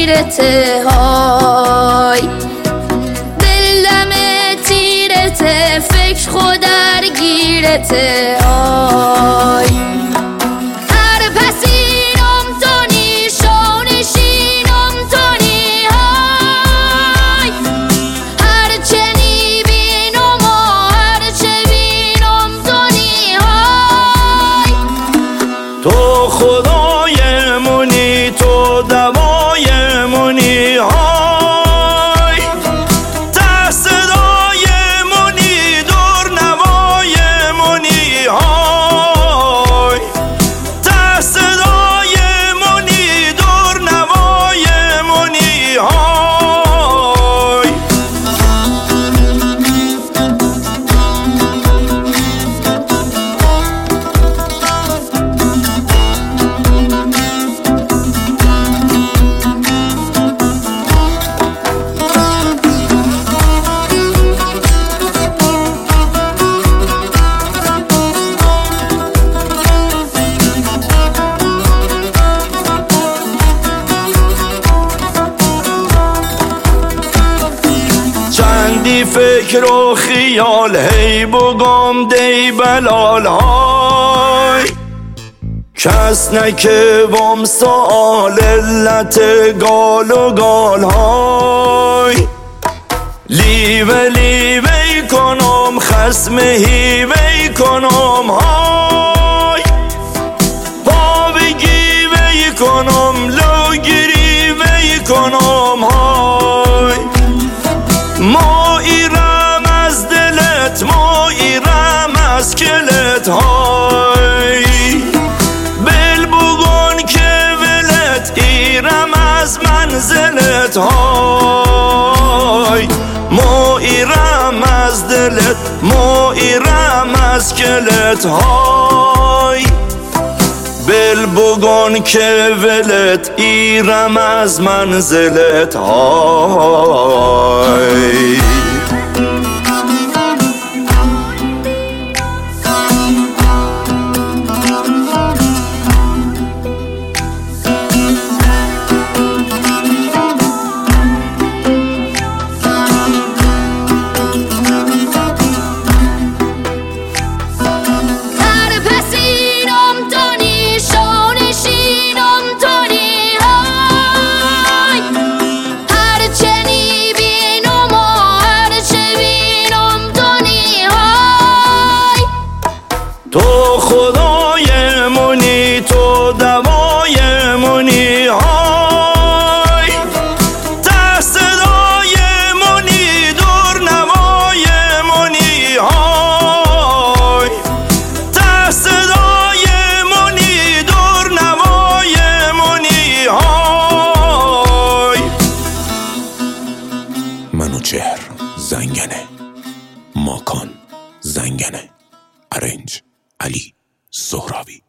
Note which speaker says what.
Speaker 1: میرته های دلم تیرته فکر خود درگیرته های هر پسینم تونی شونشینم تونی های هر چنی بینم و هر چه بینم تونی های
Speaker 2: تو خدای منی تو دوای منی های ته صدای منی دور نوای منی های ته صدای منی دور نوای منی های چندی فکر و خیال هی بگم دی بلال های کس نکوم سؤال علت گال و گال های لیوه لیوه کنم خسم هیوه کنم های پا بگیوه کنم لوگیریوه کنم های ما ایرم از دلت ما ایرم از کلت های بل بگون که ولت ایرم از منزلت های ما ایرم از دلت ما ایرم از کلت های بل بگون که ولت ایرم از منزلت های تو خدای منی تو دوای منی های ته صدای منی دور نوای منی های ته صدای منی دور نوای منی های
Speaker 3: منوچهر زنگنه ماکان زنگنه ارنج علی سهراوی